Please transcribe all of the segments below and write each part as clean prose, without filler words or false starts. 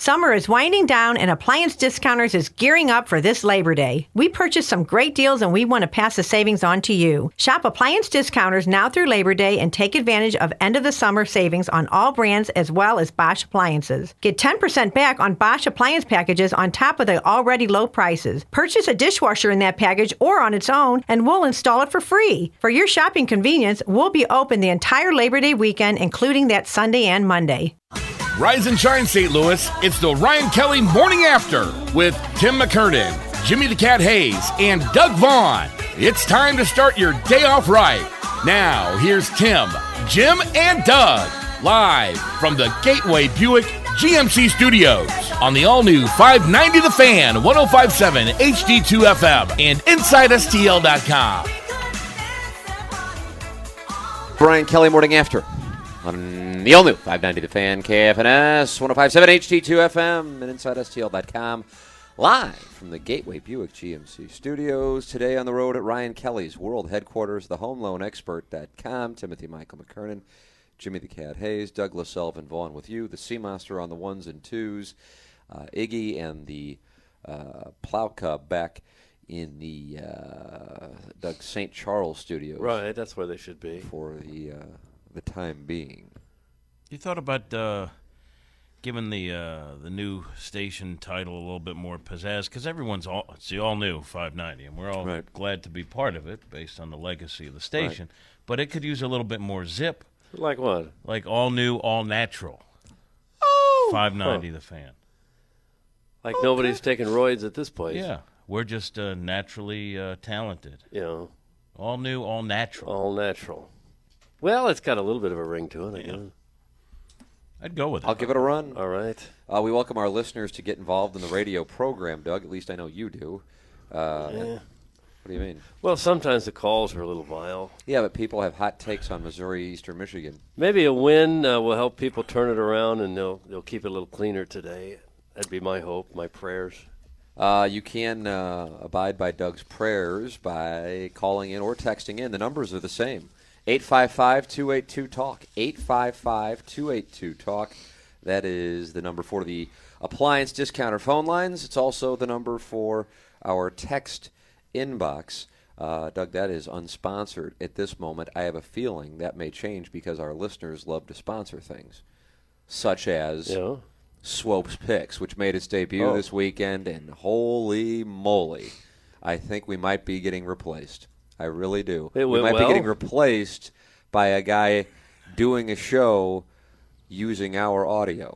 Summer is winding down and Appliance Discounters is gearing up for this Labor Day. We purchased some great deals and we want to pass the savings on to you. Shop Appliance Discounters now through Labor Day and take advantage of end of the summer savings on all brands as well as Bosch appliances. Get 10% back on Bosch appliance packages on top of the already low prices. Purchase a dishwasher in that package or on its own and we'll install it for free. For your shopping convenience, we'll be open the entire Labor Day weekend, including that Sunday and Monday. Rise and shine, St. Louis. It's the Ryan Kelly Morning After with Tim McKernan, Jimmy the Cat Hayes, and Doug Vaughn. It's time to start your day off right. Now, here's Tim, Jim, and Doug, live from the Gateway Buick GMC Studios on the all-new 590 The Fan, 105.7 HD2 FM, and InsideSTL.com. Brian Kelly Morning After on the all-new 590 The Fan, KFNS, 105.7 HD2 FM, and InsideSTL.com. Live from the Gateway Buick GMC Studios. Today on the road at Ryan Kelly's world headquarters, thehomeloanexpert.com. Timothy Michael McKernan, Jimmy the Cat Hayes, Douglas Sullivan Vaughn with you. The Sea Monster on the ones and twos. Iggy and the Plow Cub back in the Doug St. Charles studios. Right, that's where they should be. For the time being. You thought about giving the new station title a little bit more pizzazz, because it's the all-new 590, and we're all glad to be part of it based on the legacy of the station. Right. But it could use a little bit more zip. Like what? Like all-new, all-natural. 590 The Fan. Like nobody's taking roids at this place. Yeah, we're just naturally talented. Yeah. All-new, all-natural. All-natural. Well, it's got a little bit of a ring to it, I guess. I'd go with it. I'll give it a run. All right. We welcome our listeners to get involved in the radio program, Doug. At least I know you do. Yeah. What do you mean? Well, sometimes the calls are a little vile. Yeah, but people have hot takes on Missouri, Eastern Michigan. Maybe a win will help people turn it around, and they'll keep it a little cleaner today. That'd be my hope, my prayers. You can abide by Doug's prayers by calling in or texting in. The numbers are the same. 855-282-TALK. 855-282-TALK. That is the number for the appliance discounter phone lines. It's also the number for our text inbox. Doug, that is unsponsored at this moment. I have a feeling that may change because our listeners love to sponsor things, such as Swope's Picks, which made its debut this weekend, and holy moly, I think we might be getting replaced. I really do. We might be getting replaced by a guy doing a show using our audio.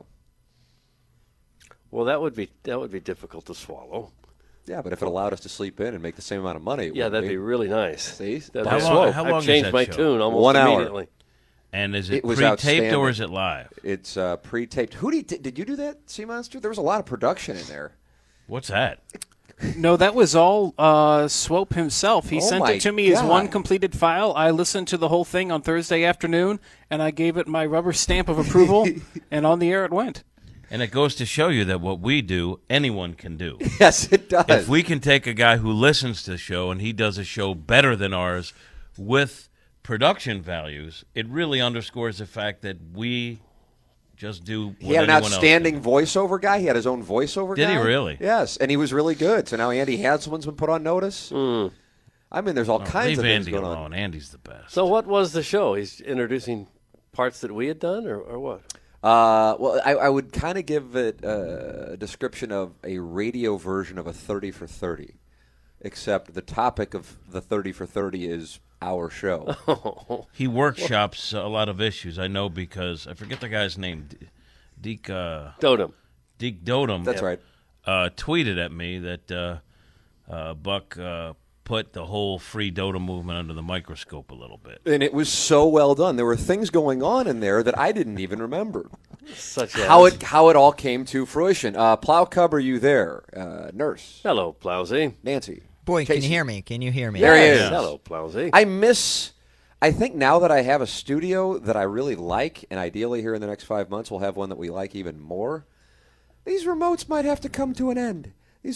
Well, that would be difficult to swallow. Yeah, but if it allowed us to sleep in and make the same amount of money, that'd be really nice. See, that'd how long I've changed is that my show? tune almost 1 hour. immediately. And is it pre-taped or is it live? It's pre-taped. Did you do that, Sea Monster? There was a lot of production in there. What's that? No, that was all Swope himself. He sent it to me as one completed file. I listened to the whole thing on Thursday afternoon, and I gave it my rubber stamp of approval, and on the air it went. And it goes to show you that what we do, anyone can do. Yes, it does. If we can take a guy who listens to the show and he does a show better than ours with production values, it really underscores the fact that we just do what He had an anyone outstanding else voiceover guy. He had his own voiceover guy. Did he really? Yes, and he was really good. So now Andy Hasselman's been put on notice. I mean, there's all kinds of things going on. Andy's the best. So what was the show? He's introducing parts that we had done, or what? Well, I would kind of give it a description of a radio version of a 30 for 30, except the topic of the 30 for 30 is our show. He workshops a lot of issues, I know, because I forget the guy's name. Deke Dotem. Deke Dotem. That's right. Tweeted at me that Buck put the whole free Dotem movement under the microscope a little bit. And it was so well done. There were things going on in there that I didn't even remember. Such how it all came to fruition. Plow Cub, are you there? Nurse. Hello, Plowsy. Nancy. Boy, can you hear me? Can you hear me? There he is. Hello, Plowsy. I think now that I have a studio that I really like, and ideally here in the next 5 months we'll have one that we like even more, these remotes might have to come to an end.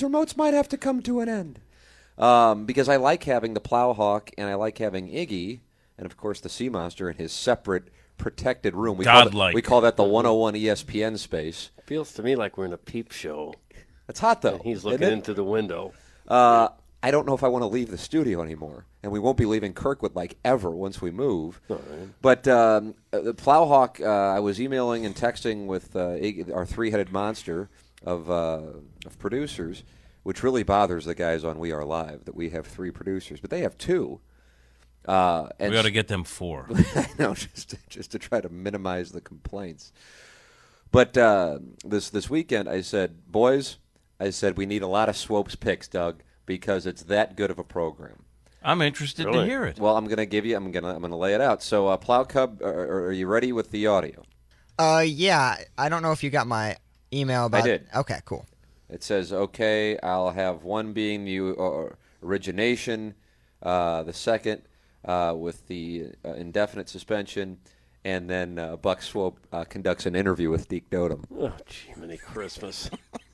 Because I like having the Plowhawk, and I like having Iggy, and of course the Sea Monster in his separate protected room. We Godlike. call that the 101 ESPN space. Feels to me like we're in a peep show. It's hot, though. And he's looking into the window. I don't know if I want to leave the studio anymore, and we won't be leaving Kirkwood like ever once we move. All right. But the Plowhawk, I was emailing and texting with our three-headed monster of producers, which really bothers the guys on We Are Live that we have 3 producers, but they have 2. And we got to get them 4. I know, just to try to minimize the complaints. But this weekend, I said, boys, we need a lot of Swopes picks, Doug, because it's that good of a program. I'm interested to hear it. Well, I'm going to lay it out. So, Plow Cub, are you ready with the audio? Yeah. I don't know if you got my email about. I did. Okay, cool. It says, okay, I'll have one being the origination, the second with the indefinite suspension, and then Buck Swope conducts an interview with Deke Dotem. Oh, gee, many Christmas.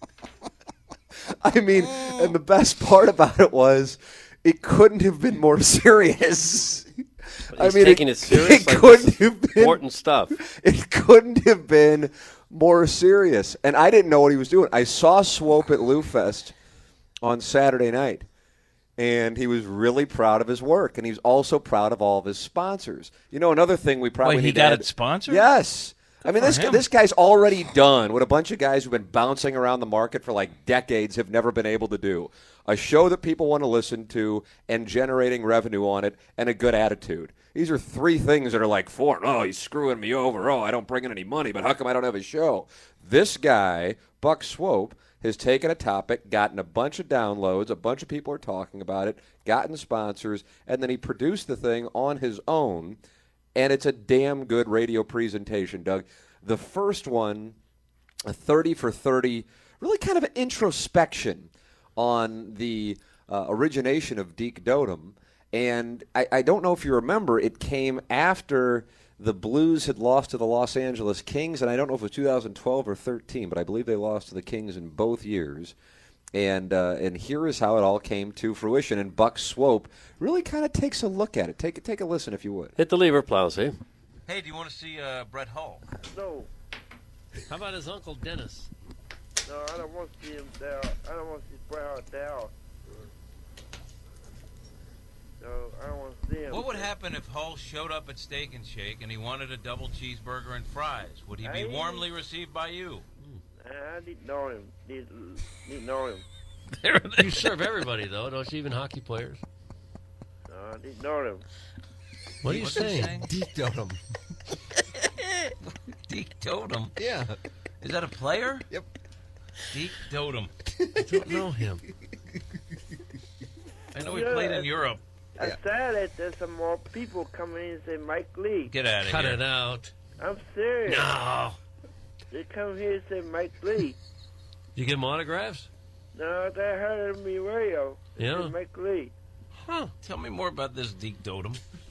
I mean, and the best part about it was it couldn't have been more serious. He's taking it serious. It couldn't have been important stuff. It couldn't have been more serious. And I didn't know what he was doing. I saw Swope at Lou Fest on Saturday night, and he was really proud of his work, and he's also proud of all of his sponsors. You know, another thing we probably he got it sponsored? Yes. I mean, this guy's already done what a bunch of guys who've been bouncing around the market for like decades have never been able to do. A show that people want to listen to and generating revenue on it and a good attitude. These are 3 things that are like foreign. Oh, he's screwing me over. Oh, I don't bring in any money, but how come I don't have a show? This guy, Buck Swope, has taken a topic, gotten a bunch of downloads, a bunch of people are talking about it, gotten sponsors, and then he produced the thing on his own. And it's a damn good radio presentation, Doug. The first one, a 30 for 30, really kind of an introspection on the origination of Deke Dotem. And I don't know if you remember, it came after the Blues had lost to the Los Angeles Kings, and I don't know if it was 2012 or 13, but I believe they lost to the Kings in both years. And here is how it all came to fruition. And Buck Swope really kind of takes a look at it. Take a listen, if you would. Hit the lever, Plowsy. Hey, do you want to see Brett Hull? No. How about his Uncle Dennis? No, I don't want to see him there. I don't want to see Bret Hart there. No, I don't want to see him. What would happen if Hull showed up at Steak and Shake and he wanted a double cheeseburger and fries? Would he be warmly received by you? I didn't know him. Didn't know him. You serve everybody, though, don't you? Even hockey players. No, I didn't know him. What are you saying? Deke Dotem. Deke Dotem? Yeah. Is that a player? Yep. Deke Dotem. I don't know him. I know he played in Europe. I said that there's some more people coming in and say Mike Lee. Get out of here. Cut it out. I'm serious. No. They come here and say Mike Lee. You give him autographs? No, they heard it on the radio. Yeah. Say Mike Lee. Huh. Tell me more about this Deke Dotem.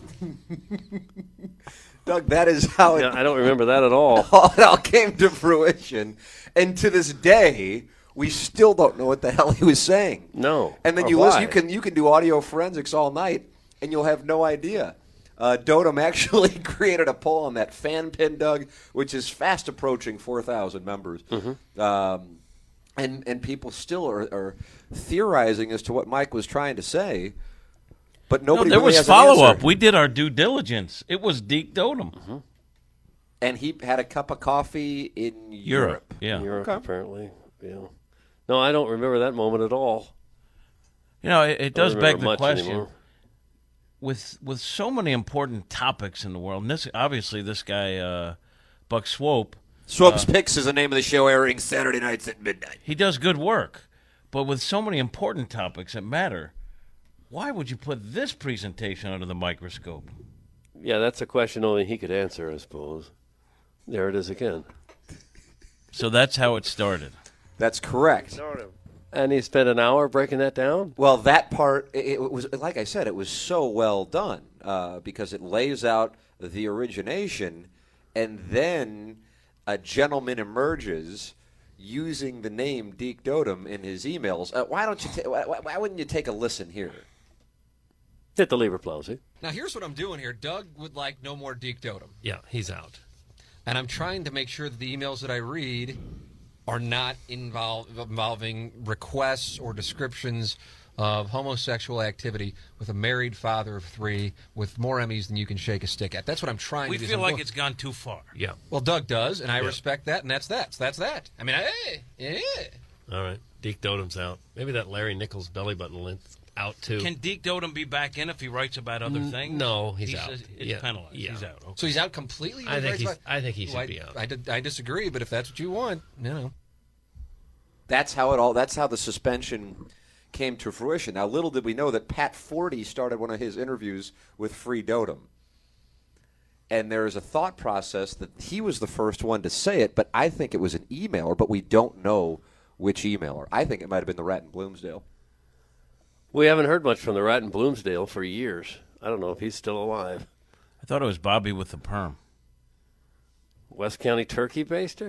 Doug, that is how I don't remember that at all. It all came to fruition. And to this day, we still don't know what the hell he was saying. No. And then Or you why. listen. You can do audio forensics all night, and you'll have no idea. Dotem actually created a poll on that fan pin, Doug, which is fast approaching 4,000 members. Mm-hmm. And people still are theorizing as to what Mike was trying to say, but nobody there really was has an follow-up. answer. We did our due diligence. It was Deke Dotem. Mm-hmm. And he had a cup of coffee in Europe. Yeah. Europe, apparently. Yeah. No, I don't remember that moment at all. You know, it does don't beg remember the much question. anymore. With so many important topics in the world, and this guy, Buck Swope. Swope's Picks is the name of the show, airing Saturday nights at midnight. He does good work, but with so many important topics that matter, why would you put this presentation under the microscope? Yeah, that's a question only he could answer, I suppose. There it is again. So that's how it started. That's correct. Know him. And he spent an hour breaking that down? Well, that part, it was, like I said, it was so well done because it lays out the origination, and then a gentleman emerges using the name Deke Dotem in his emails. Why wouldn't you take a listen here? Hit the lever, Plowsy. Now, here's what I'm doing here. Doug would like no more Deke Dotem. Yeah, he's out. And I'm trying to make sure that the emails that I read are not involving requests or descriptions of homosexual activity with a married father of 3 with more Emmys than you can shake a stick at. That's what I'm trying to do. We feel like it's gone too far. Yeah. Well, Doug does, and I respect that, and that's that. So that's that. I mean, All right. Deke Dotem's out. Maybe that Larry Nichols belly button lint's out, too. Can Deke Dotem be back in if he writes about other things? No, he's out. It's penalized. Yeah. He's out. Okay. So he's out completely? I think he should be out. I disagree, but if that's what you want, That's how the suspension came to fruition. Now, little did we know that Pat Forty started one of his interviews with Free Dotem. And there is a thought process that he was the first one to say it, but I think it was an emailer, but we don't know which emailer. I think it might have been the Rat in Bloomsdale. We haven't heard much from the Rat in Bloomsdale for years. I don't know if he's still alive. I thought it was Bobby with the perm. West County turkey baster?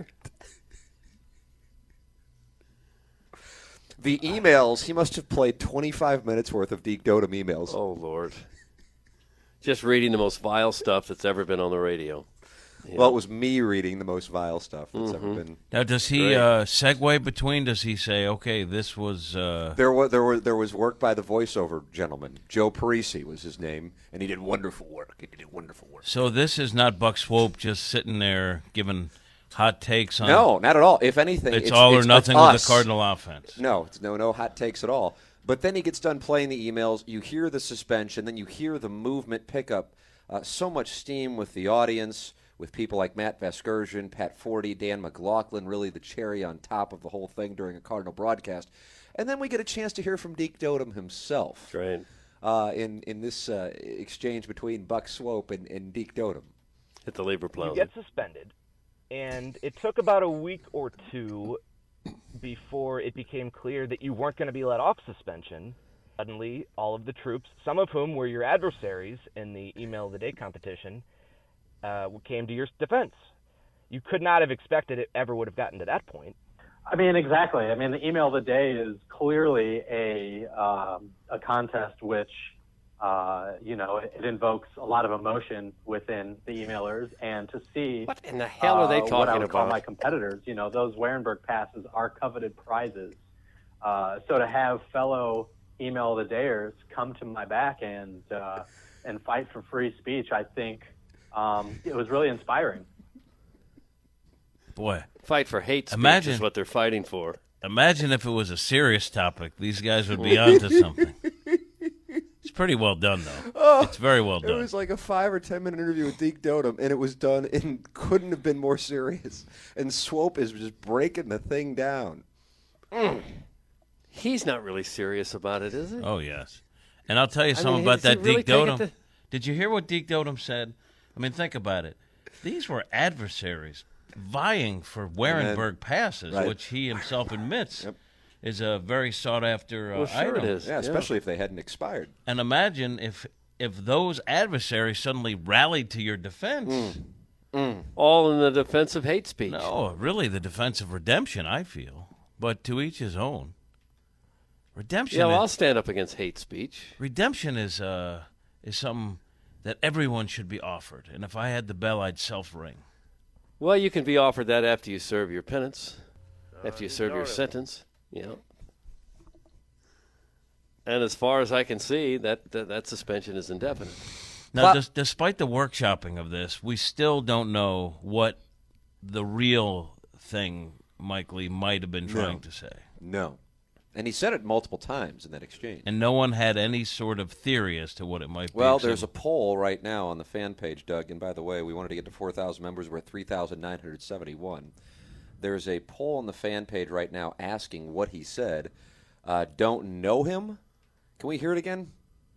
The emails, he must have played 25 minutes worth of Deke Dotem emails. Oh, Lord. Just reading the most vile stuff that's ever been on the radio. Yeah. Well, it was me reading the most vile stuff that's ever been. Now, does he segue between? Does he say, "Okay, this was"? There was work by the voiceover gentleman. Joe Parisi was his name, and he did wonderful work. So this is not Buck Swope just sitting there giving hot takes on. No, not at all. If anything, it's all or nothing with the Cardinal offense. No, it's no hot takes at all. But then he gets done playing the emails. You hear the suspension, then you hear the movement pick up. So much steam with the audience. With people like Matt Vasgersian, Pat Forty, Dan McLaughlin, really the cherry on top of the whole thing during a Cardinal broadcast. And then we get a chance to hear from Deke Dotem himself in this exchange between Buck Swope and Deke Dotem. Hit the labor plow. You get suspended, and it took about a week or two before it became clear that you weren't going to be let off suspension. Suddenly, all of the troops, some of whom were your adversaries in the Email of the Day competition, came to your defense. You could not have expected it ever would have gotten to that point. I mean, exactly. I mean, the Email of the Day is clearly a contest which, it invokes a lot of emotion within the emailers. And to see what in the hell are they talking what I would about? call my competitors, those Warenberg passes are coveted prizes. So to have fellow Email of the Dayers come to my back and fight for free speech, I think. It was really inspiring. Boy. Fight for hate speech is what they're fighting for. Imagine if it was a serious topic. These guys would be onto something. It's pretty well done, though. Oh, it's very well done. It was like a 5 or 10 minute interview with Deke Dotem, and it was done and couldn't have been more serious. And Swope is just breaking the thing down. He's not really serious about it, is he? Oh, yes. And I'll tell you something about that Deke Dotem. Did you hear what Deke Dotem said? I mean, think about it. These were adversaries vying for Warenberg passes, which he himself admits is a very sought-after item. It is. Yeah, especially if they hadn't expired. And imagine if those adversaries suddenly rallied to your defense. All in the defense of hate speech. No, really the defense of redemption, I feel. But to each his own. Redemption. Yeah, well, I'll stand up against hate speech. Redemption is something that everyone should be offered. And if I had the bell, I'd self-ring. Well, you can be offered that after you serve your penance, after you serve your sentence. And as far as I can see, that suspension is indefinite. Now, despite the workshopping of this, we still don't know what the real thing Mike Lee might have been trying to say. No. And he said it multiple times in that exchange. And no one had any sort of theory as to what it might be. Well, there's a poll right now on the fan page, Doug. And by the way, we wanted to get to 4,000 members. We're at 3,971. There's a poll on the fan page right now asking what he said. Don't know him? Can we hear it again?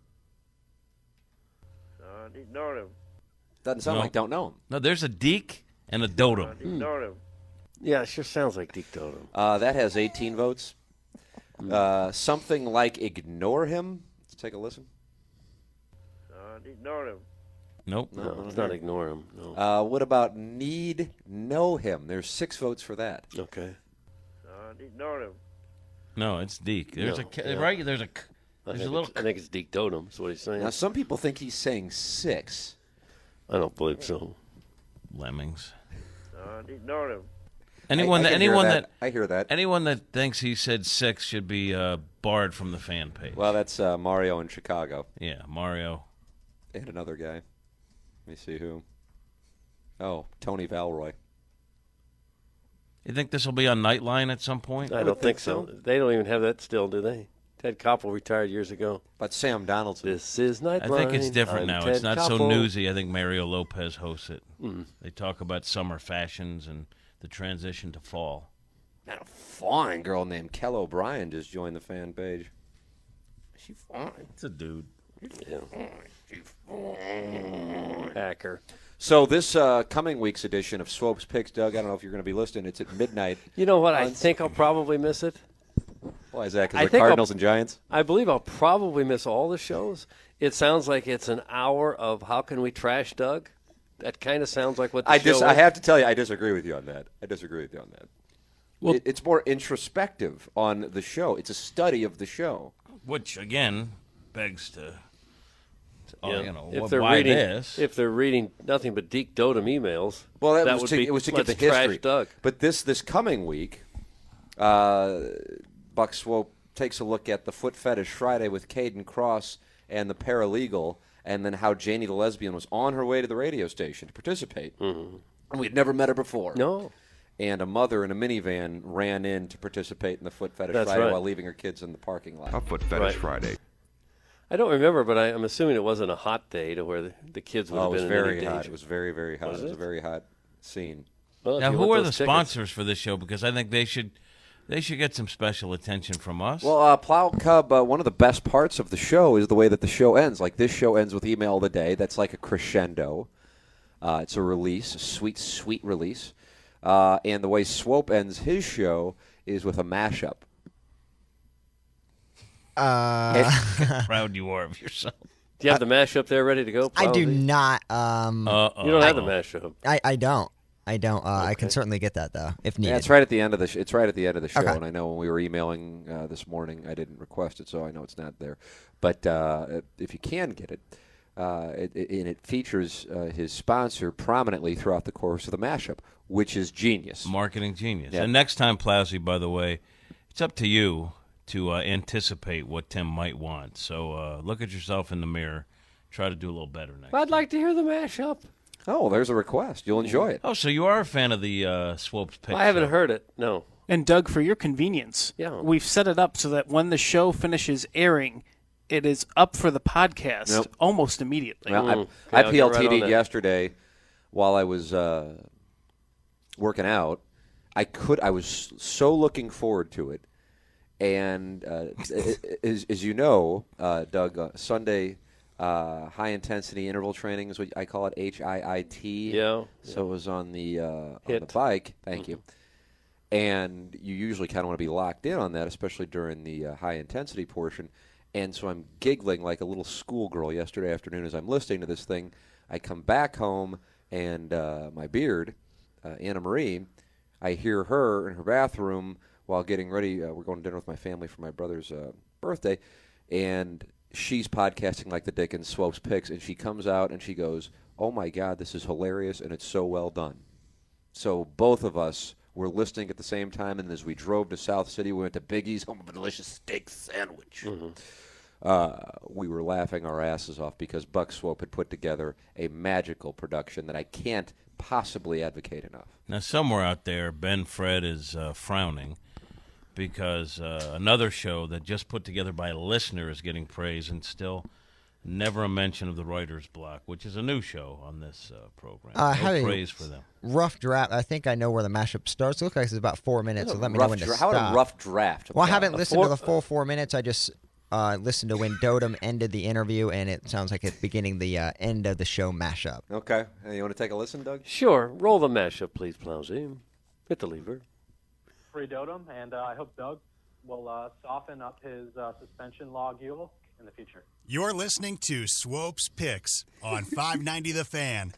Ignore him. Doesn't sound like don't know him. No, there's a Deke and a Dotem. Ignore him. Yeah, it sure sounds like Deke Dotem. That has 18 votes. Something like ignore him. Let's take a listen. Ignore him. Nope. No, it's not ignore him. No. What about need know him? There's 6 votes for that. Okay. Ignore him. No, it's Deke. There's No, there's a I think it's Deke Dotem. That's what he's saying. Now, some people think he's saying 6. I don't believe so. Lemmings. Ignore him. Anyone I hear that. Anyone that thinks he said 6 should be barred from the fan page. Well, that's Mario in Chicago. Yeah, Mario. And another guy. Let me see who. Oh, Tony Valroy. You think this will be on Nightline at some point? I don't think so. They don't even have that still, do they? Ted Koppel retired years ago. But Sam Donaldson. This is Nightline. I think it's different now. Ted It's not Koppel. so newsy. I think Mario Lopez hosts it. Mm. They talk about summer fashions and the transition to fall. Now, a fine girl named Kel O'Brien just joined the fan page. She's fine. It's a dude. Yeah. Hacker. So this coming week's edition of Swope's Picks, Doug, I don't know if you're going to be listening. It's at midnight. You know what? I think I'll probably miss it. Why is that? Because the Cardinals and Giants? I believe I'll probably miss all the shows. It sounds like it's an hour of how can we trash Doug? That kind of sounds like what the show is. I have to tell you, I disagree with you on that. Well, it's more introspective on the show. It's a study of the show. Which, again, begs to... if they're reading nothing but Deke Dotem emails, well, it was to get the history. Doug. But this coming week, Buck Swope takes a look at the Foot Fetish Friday with Caden Cross and the paralegal, and then how Janie the lesbian was on her way to the radio station to participate. Mm-hmm. And we'd never met her before. No. And a mother in a minivan ran in to participate in the Foot Fetish That's Friday right. while leaving her kids in the parking lot. A Foot Fetish Friday. I don't remember, but I'm assuming it wasn't a hot day to where the kids would have been in any danger. Hot. It was very, very hot. Was it was a very hot scene. Well, now, who are the sponsors for this show? Because I think they should get some special attention from us. Well, Plow Cub, one of the best parts of the show is the way that the show ends. Like this show ends with Email of the Day. That's like a crescendo. It's a release, a sweet, sweet release. And the way Swope ends his show is with a mashup. Proud you are of yourself. Do you have the mashup there ready to go? I do not. You don't have the mashup. I don't. I can certainly get that though if needed. Yeah, it's right at the end of the it's right at the end of the show, Okay. and I know when we were emailing this morning, I didn't request it, so I know it's not there. But if you can get it, it features his sponsor prominently throughout the course of the mashup, which is genius. Marketing genius. Yeah. And next time, Plowsy, by the way, it's up to you to anticipate what Tim might want. So look at yourself in the mirror. Try to do a little better next I'd like to hear the mashup. Oh, there's a request. You'll enjoy it. Oh, so you are a fan of the Swope's Picks? I haven't heard it, no. And Doug, for your convenience, we've set it up so that when the show finishes airing, it is up for the podcast almost immediately. Well, I PLTD'd yesterday while I was working out. I was so looking forward to it. And as you know, Doug, Sunday high-intensity interval training is what I call it, HIIT. Yeah. So it was on the bike. Thank you. And you usually kind of want to be locked in on that, especially during the high-intensity portion. And so I'm giggling like a little schoolgirl yesterday afternoon as I'm listening to this thing. I come back home, and my beard, Anna Marie, I hear her in her bathroom while getting ready. We're going to dinner with my family for my brother's birthday, and she's podcasting like the Dickens, Swope's Picks, and she comes out and she goes, "Oh, my God, this is hilarious, and it's so well done." So both of us were listening at the same time, and as we drove to South City, we went to Biggie's, home of a delicious steak sandwich. We were laughing our asses off because Buck Swope had put together a magical production that I can't possibly advocate enough. Now, somewhere out there, Ben Fred is frowning because another show that just put together by a listener is getting praise, and still never a mention of the Writer's Block, which is a new show on this program. No praise for them. Rough draft. I think I know where the mashup starts. It looks like it's about 4 minutes, so let me know when to stop. How about a rough draft? Well, I haven't listened to the full 4 minutes. I just listened to when Dotem ended the interview, and it sounds like it's beginning the end of the show mashup. Okay. You want to take a listen, Doug? Sure. Roll the mashup, please, Plowsy. Hit the lever. Free Dotem, and I hope Doug will soften up his suspension logule in the future. You're listening to Swope's Picks on 590 The Fan,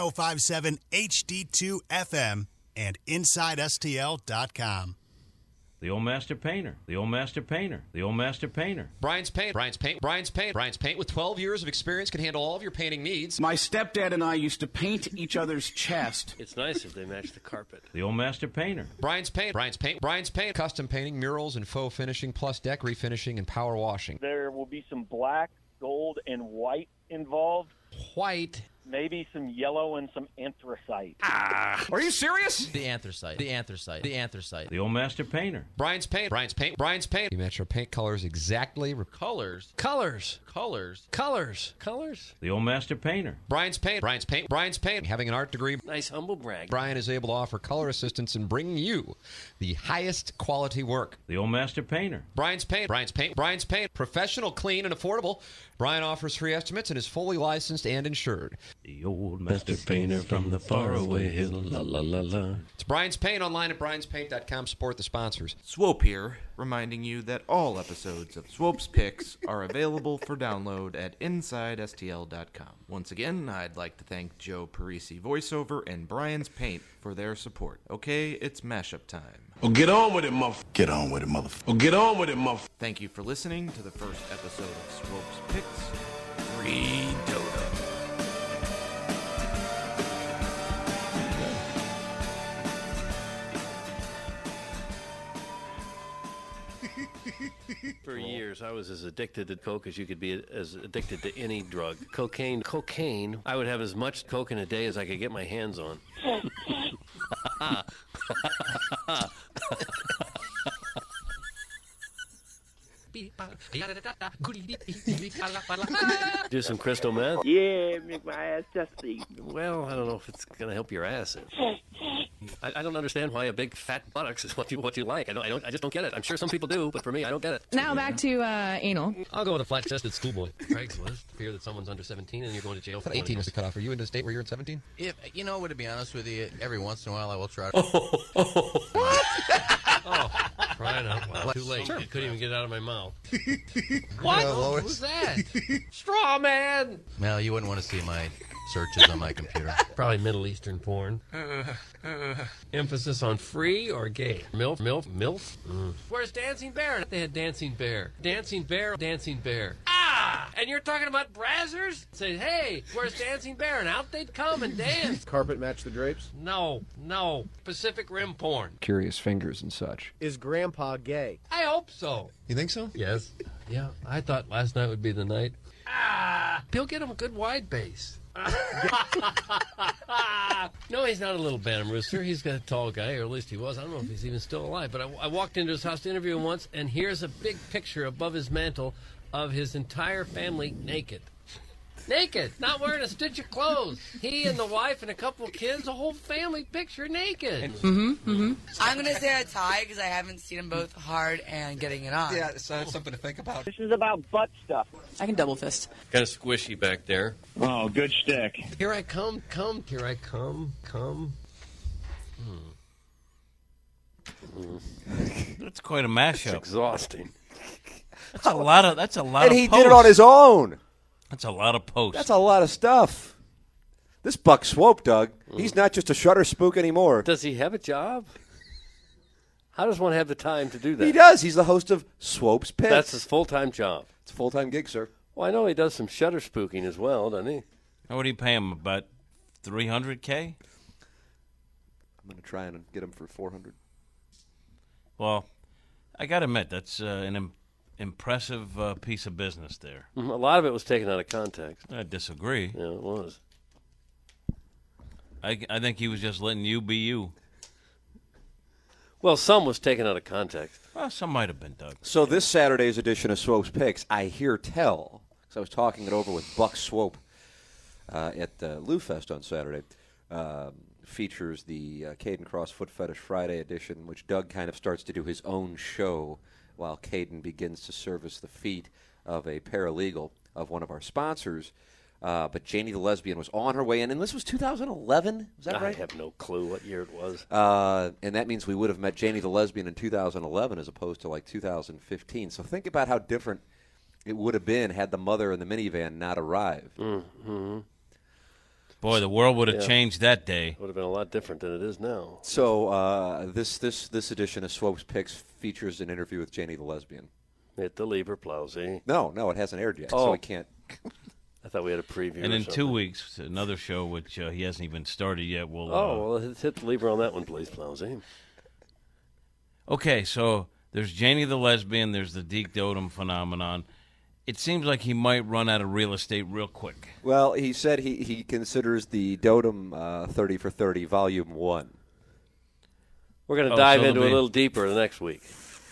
105.7 HD2 FM, and InsideSTL.com. The Old Master Painter. The Old Master Painter. The Old Master Painter. Brian's Paint. Brian's Paint. Brian's Paint. Brian's Paint with 12 years of experience can handle all of your painting needs. My stepdad and I used to paint each other's chest. It's nice if they match the carpet. The Old Master Painter. Brian's Paint. Brian's Paint. Brian's Paint. Custom painting, murals, and faux finishing, plus deck refinishing and power washing. There will be some black, gold, and white involved. White. Maybe some yellow and some anthracite. Are you serious? The anthracite. The anthracite. The anthracite. The Old Master Painter. Brian's Paint. Brian's Paint. Brian's Paint. You match our paint colors exactly. Colors. Colors. Colors. Colors. Colors. The Old Master Painter. Brian's Paint. Brian's Paint. Brian's Paint. Having an art degree. Nice humble brag. Brian is able to offer color assistance in bringing you the highest quality work. The Old Master Painter. Brian's Paint. Brian's Paint. Brian's Paint. Professional, clean, and affordable. Brian offers free estimates and is fully licensed and insured. The Old Master Painter from the faraway hill. La la la la. It's Brian's Paint, online at brianspaint.com. Support the sponsors. Swope here, reminding you that all episodes of Swope's Picks are available for download at InsideSTL.com. Once again, I'd like to thank Joe Parisi Voiceover and Brian's Paint for their support. Okay, it's mashup time. Oh, get on with it, motherfucker. Get on with it, motherfucker. Oh, get on with it, motherfucker. Thank you for listening to the first episode of Swope's Picks. Read Dodo. For years, I was as addicted to coke as you could be as addicted to any drug. Cocaine, I would have as much coke in a day as I could get my hands on. Do some crystal meth? Yeah, make my ass dusty. Well, I don't know if it's going to help your ass. I don't understand why a big fat buttocks is what you like. I just don't get it. I'm sure some people do, but for me, I don't get it. Now back to anal. I'll go with a flat-chested schoolboy. Craigslist. Fear that someone's under 17 and you're going to jail for 18 is the cutoff. Are you in a state where you're at 17? If you know, to be honest with you, every once in a while I will try. Crying out loud. Too late. It couldn't even get it out of my mouth. What? What was that? Straw man! Well, you wouldn't want to see my searches on my computer. Probably Middle Eastern porn. Emphasis on free or gay? MILF? Where's Dancing Bear? They had Dancing Bear. Dancing Bear. And you're talking about Brazzers? Say, hey, where's Dancing Bear? And out they'd come and dance. Carpet match the drapes? No. Pacific Rim porn. Curious fingers and such. Is Grandpa gay? I hope so. You think so? Yes. Yeah, I thought last night would be the night. He'll get him a good wide base. No, he's not a little bantam rooster. He's got a tall guy, or at least he was. I don't know if he's even still alive. But I walked into his house to interview him once, and here's a big picture above his mantle of his entire family naked. Naked, not wearing a stitch of clothes. He and the wife and a couple of kids, a whole family picture naked. I'm going to say a tie because I haven't seen them both hard and getting it on. Yeah, so that's something to think about. This is about butt stuff. I can double fist. Kind of squishy back there. Oh, good shtick. Here I come, here I come. That's quite a mashup. It's exhausting. That's a lot of And he did it on his own. That's a lot of posts. That's a lot of stuff. This Buck Swope, Doug, he's not just a shutter spook anymore. Does he have a job? How does one have the time to do that? He does. He's the host of Swope's Picks. That's his full-time job. It's a full-time gig, sir. Well, I know he does some shutter spooking as well, doesn't he? What do you pay him? About $300K? I'm going to try and get him for $400. Well, I got to admit, that's an impressive piece of business there. A lot of it was taken out of context. I disagree. Yeah, it was. I think he was just letting you be you. Well, some was taken out of context. Well, some might have been, Doug. So this Saturday's edition of Swope's Picks, I hear tell, because I was talking it over with Buck Swope at Lou Fest on Saturday, features the Caden Cross Foot Fetish Friday edition, which Doug kind of starts to do his own show while Caden begins to service the feet of a paralegal of one of our sponsors. But Janie the Lesbian was on her way in, and this was 2011? Is that right? I have no clue what year it was. And that means we would have met Janie the Lesbian in 2011 as opposed to like 2015. So think about how different it would have been had the mother in the minivan not arrived. Mm-hmm. Boy, the world would have changed that day. Would have been a lot different than it is now. So this edition of Swope's Picks features an interview with Janie the lesbian. Hit the lever, Plowsy. No, it hasn't aired yet, so I can't. I thought we had a preview. And in 2 weeks, another show which he hasn't even started yet. Well, hit the lever on that one, please, Plowsy. Okay, so there's Janie the lesbian. There's the Deke Dotem phenomenon. It seems like he might run out of real estate real quick. Well, he said he considers the Dotem 30 for 30 Volume 1. We're going to dive into a little deeper the next week.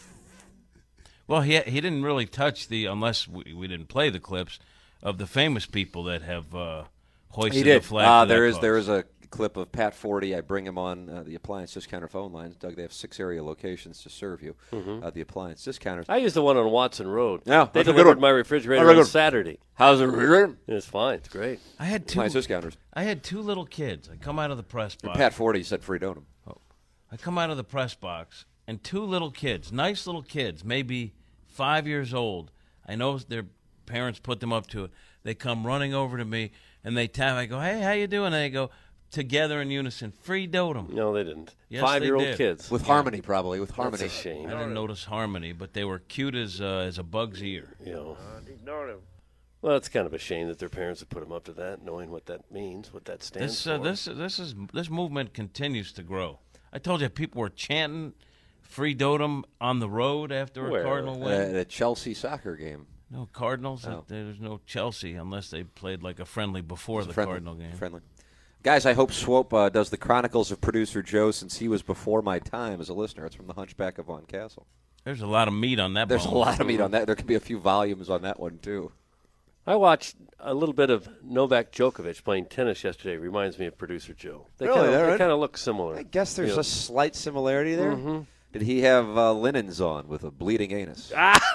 Well, he didn't really touch unless we didn't play the clips of the famous people that have hoisted the flag. There is a clip of Pat Forty. I bring him on the Appliance Discounter phone lines. Doug, they have 6 area locations to serve you. The Appliance Discounters. I use the one on Watson Road. Yeah, they delivered my refrigerator on Saturday. How's the refrigerator? It's fine. It's great. I had Appliance Discounters. I had 2 little kids. I come out of the press box. Pat Forty said free Dotem. I come out of the press box, and 2 little kids, nice little kids, maybe 5 years old. I know their parents put them up to it. They come running over to me, and they tap. I go, "Hey, how you doing?" And they go, together in unison, free Dotem. No, they didn't. Yes, 5-year-old kids. With harmony, probably. With harmony. That's a shame. I didn't notice harmony, but they were cute as a bug's ear. Ignore them. Well, it's kind of a shame that their parents have put them up to that, knowing what that means, what that stands for. This movement continues to grow. I told you people were chanting free Dotem on the road after a Cardinal win. At a Chelsea soccer game. No, Cardinals. No. There's no Chelsea unless they played like a friendly before the Cardinal game. Friendly. Guys, I hope Swope does the Chronicles of Producer Joe since he was before my time as a listener. It's from The Hunchback of Von Castle. There's a lot of meat on that. There's a lot of meat on that. There could be a few volumes on that one, too. I watched a little bit of Novak Djokovic playing tennis yesterday. Reminds me of Producer Joe. They kind of look similar. I guess there's a slight similarity there. Mm-hmm. Did he have linens on with a bleeding anus?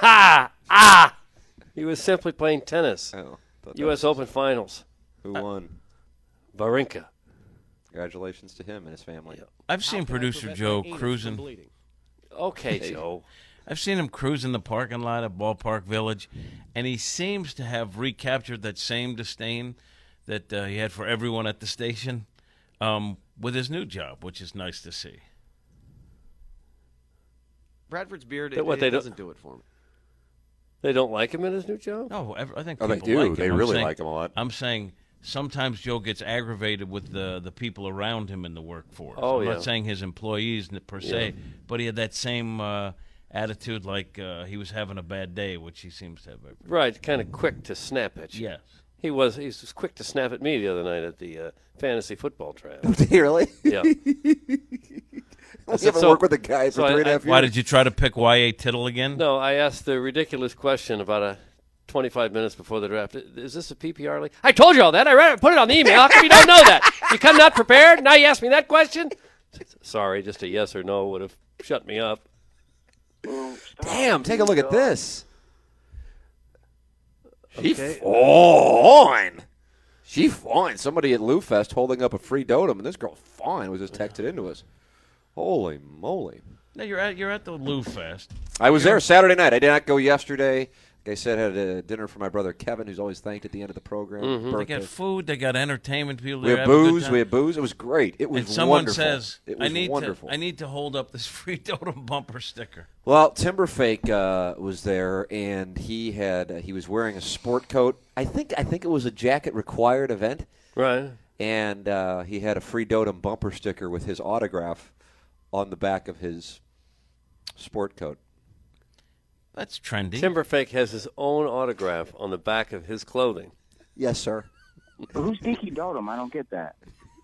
He was simply playing tennis. U.S. Open Finals. Who won? Wawrinka. Congratulations to him and his family. I've seen Producer Joe cruising. Okay, Joe. I've seen him cruise in the parking lot at Ballpark Village, and he seems to have recaptured that same disdain that he had for everyone at the station with his new job, which is nice to see. Bradford's beard, it doesn't do it for me. They don't like him in his new job? No, I think they people do. like him. They really like him a lot. I'm saying sometimes Joe gets aggravated with the people around him in the workforce. I'm not saying his employees per se, but he had that same attitude like he was having a bad day, which he seems to have. Right, kind of quick to snap at you. Yes. He was quick to snap at me the other night at the fantasy football draft. Did he really? Yeah. You haven't worked with a guy for 3.5 years. Why did you try to pick Y.A. Tittle again? No, I asked the ridiculous question about 25 minutes before the draft. Is this a PPR league? I told you all that. I read it, put it on the email. How come you don't know that? You come not prepared? Now you ask me that question? Sorry, just a yes or no would have shut me up. Damn, take a look at this. She Okay. fine. She fine. Somebody at Lou Fest holding up a free Dotem, and this girl fine was just texted into us. Holy moly. No, you're at the Lou Fest. I was there Saturday night. I did not go yesterday. Like I said, I had a dinner for my brother Kevin, who's always thanked at the end of the program. Mm-hmm. They got food. They got entertainment. People. We had booze. We had booze. It was great. It was and someone wonderful. says, it was wonderful. I need to hold up this free Dotem bumper sticker. Well, Timberfake was there, and he was wearing a sport coat. I think it was a jacket required event. Right. And he had a free Dotem bumper sticker with his autograph on the back of his sport coat. That's trendy. Timberfake has his own autograph on the back of his clothing. Yes, sir. Who's Deke Dotem? I don't get that.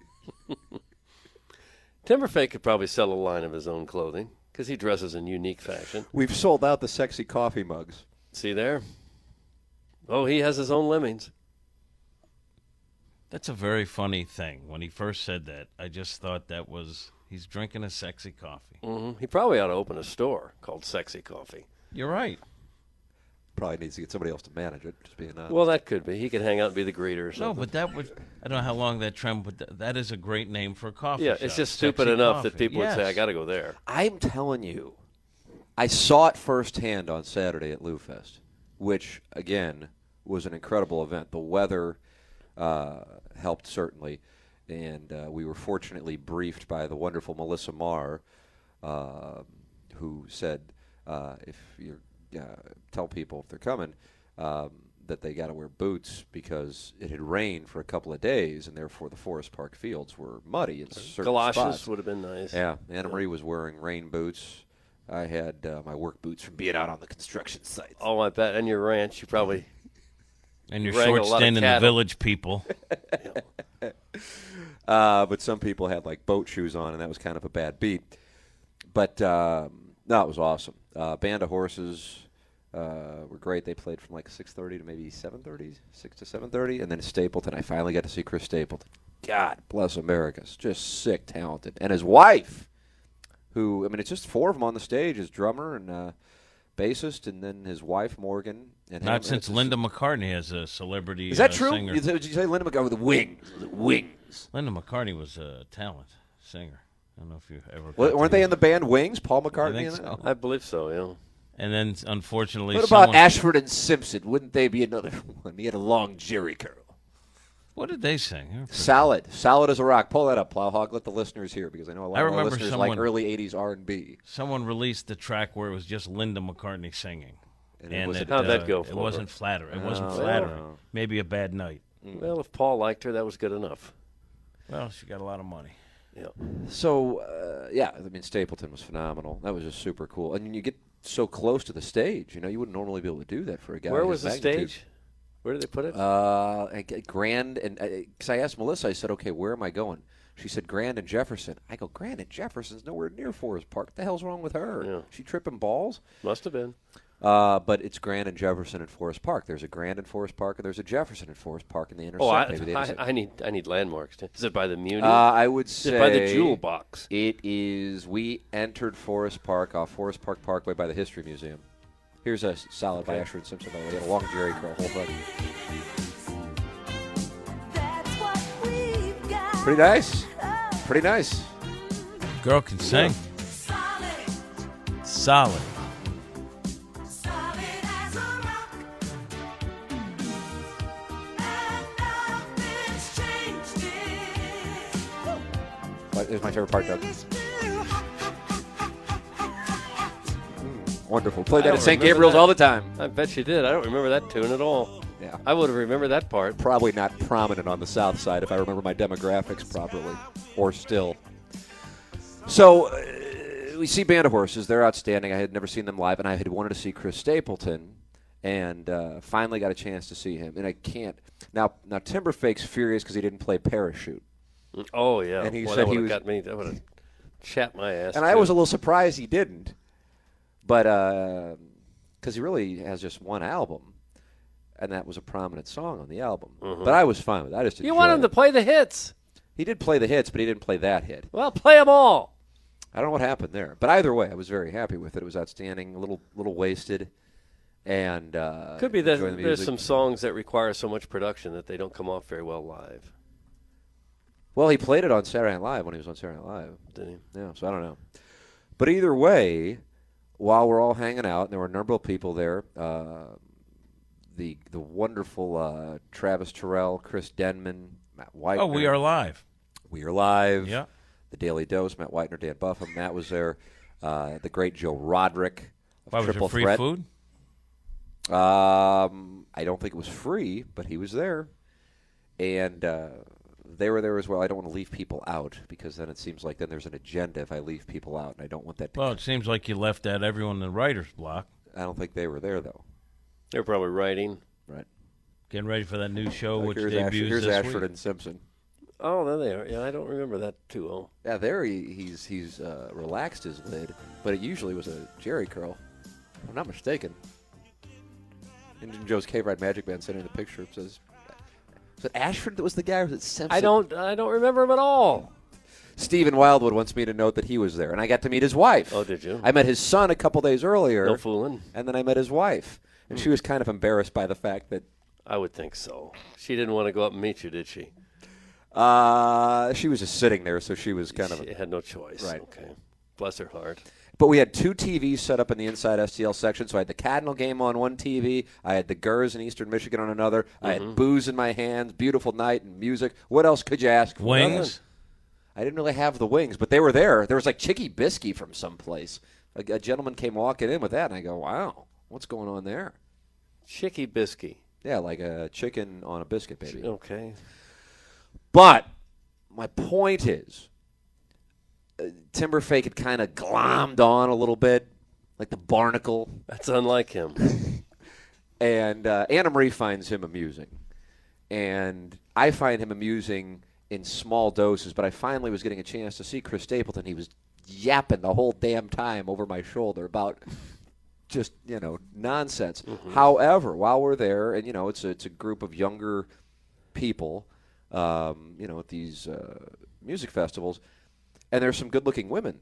Timberfake could probably sell a line of his own clothing because he dresses in unique fashion. We've sold out the sexy coffee mugs. See there? Oh, he has his own lemmings. That's a very funny thing. When he first said that, I just thought that was he's drinking a sexy coffee. Mm-hmm. He probably ought to open a store called Sexy Coffee. You're right. Probably needs to get somebody else to manage it, just being honest. Well, that could be. He could hang out and be the greeter or something. No, but that would, I don't know how long that trend, but that is a great name for a coffee Yeah, shop. it's just stupid Sexy enough coffee. that people would say, I got to go there. I'm telling you, I saw it firsthand on Saturday at Lou Fest, which, again, was an incredible event. The weather helped certainly. And we were fortunately briefed by the wonderful Melissa Marr, who said, if you tell people if they're coming, that they got to wear boots because it had rained for a couple of days, and therefore the Forest Park fields were muddy in certain Galoshes spots. would have been nice. Yeah, Anna Marie was wearing rain boots. I had my work boots from being out on the construction sites. Oh, I bet. And your ranch, you probably. And your short stint in the Village People. But some people had like boat shoes on, and that was kind of a bad beat. But no, it was awesome. Band of Horses were great. They played from like 6:30 to maybe 7:30, 6 to 7:30, and then Stapleton. I finally got to see Chris Stapleton. God bless America, just sick, talented, and his wife, who it's just four of them on the stage: his drummer and bassist, and then his wife Morgan. And not since Linda McCartney has a celebrity. Is that true? Singer. Did you say Linda McCartney with the wings? Wings. Linda McCartney was a talent singer. I don't know if you ever. Weren't they in the band Wings? Paul McCartney. I think so. I believe so. Yeah. And then, unfortunately, what about Ashford and Simpson? Wouldn't they be another one? He had a long jerry curl. What did they sing? Solid as a rock. Pull that up, Plowhog. Let the listeners hear, because I know a lot of our listeners like early '80s R&B. Someone released the track where it was just Linda McCartney singing, and how'd that go? It wasn't flattering. It wasn't flattering. Maybe a bad night. Well, if Paul liked her, that was good enough. Well, she got a lot of money. Yeah. So, Stapleton was phenomenal. That was just super cool. And you get so close to the stage. You wouldn't normally be able to do that for a guy. Where was the stage? Where did they put it? Grand. And because I asked Melissa, I said, okay, where am I going? She said Grand and Jefferson. I go, Grand and Jefferson's nowhere near Forest Park. What the hell's wrong with her? Yeah. She tripping balls? Must have been. But it's Grand and Jefferson and Forest Park. There's a Grand in Forest Park, and there's a Jefferson in Forest Park, and they intersect. I need landmarks. Is it by the Muni? I would say is it by the Jewel Box. It is. We entered Forest Park off Forest Park Parkway by the History Museum. Here's a solid by Ashford Simpson. By the way, he had a long jerry curl, whole thing. Pretty nice. Pretty nice. Girl can sing. Solid. It's my favorite part, Doug. Wonderful. Played that at St. Gabriel's all the time. I bet you did. I don't remember that tune at all. Yeah. I would have remembered that part. Probably not prominent on the South Side if I remember my demographics properly, or still. So we see Band of Horses. They're outstanding. I had never seen them live, and I had wanted to see Chris Stapleton, and finally got a chance to see him. And I can't. Now Timberfake's furious because he didn't play Parachute. Oh, yeah. And he said that he was got me. That would have chapped my ass. And I was a little surprised he didn't, but because he really has just one album, and that was a prominent song on the album. Mm-hmm. But I was fine with it. I just you want him to play the hits. He did play the hits, but he didn't play that hit. Well, play them all. I don't know what happened there, but either way, I was very happy with it. It was outstanding, a little wasted, and could be that there's some songs that require so much production that they don't come off very well live. Well, he played it on Saturday Night Live when he was on Saturday Night Live. Did he? Yeah, so I don't know. But either way, while we're all hanging out, and there were a number of people there, the wonderful Travis Terrell, Chris Denman, Matt Whitener. Oh, We Are Live. We Are Live. Yeah. The Daily Dose, Matt Whitener, Dan Buffum. Matt was there. The great Joe Roderick of Why, Triple was it free Threat. food? I don't think it was free, but he was there. And they were there as well. I don't want to leave people out because then it seems like then there's an agenda if I leave people out, and I don't want that to Well, it seems like you left out everyone in the writer's block. I don't think they were there, though. They're probably writing. Right. Getting ready for that new show, which here's debuts here's this Ashford week. and Simpson. Oh, there they are. Yeah, I don't remember that too well. Yeah, there he's relaxed his lid, but it usually was a jerry curl. If I'm not mistaken. Indian Joe's Cave Ride Magic Band sending the picture. It says, was it Ashford that was the guy, or was it Simpson? I don't remember him at all. Stephen Wildwood wants me to note that he was there, and I got to meet his wife. Oh, did you? I met his son a couple days earlier. No fooling. And then I met his wife, and she was kind of embarrassed by the fact that... I would think so. She didn't want to go up and meet you, did she? She was just sitting there, so she was kind of... She had no choice. Right. Okay. Bless her heart. But we had 2 TVs set up in the Inside STL section. So I had the Cardinal game on one TV. I had the Gers in Eastern Michigan on another. I had booze in my hands, beautiful night, and music. What else could you ask for? Wings? I didn't really have the wings, but they were there. There was like Chicky Biscuit from someplace. A gentleman came walking in with that, and I go, wow, what's going on there? Chicky Biscuit. Yeah, like a chicken on a biscuit, baby. Okay. But my point is, Timberfake had kind of glommed on a little bit, like the barnacle. That's unlike him. And Anna Marie finds him amusing. And I find him amusing in small doses, but I finally was getting a chance to see Chris Stapleton. He was yapping the whole damn time over my shoulder about just, nonsense. However, while we're there, and, it's a group of younger people, at these music festivals, and there's some good-looking women,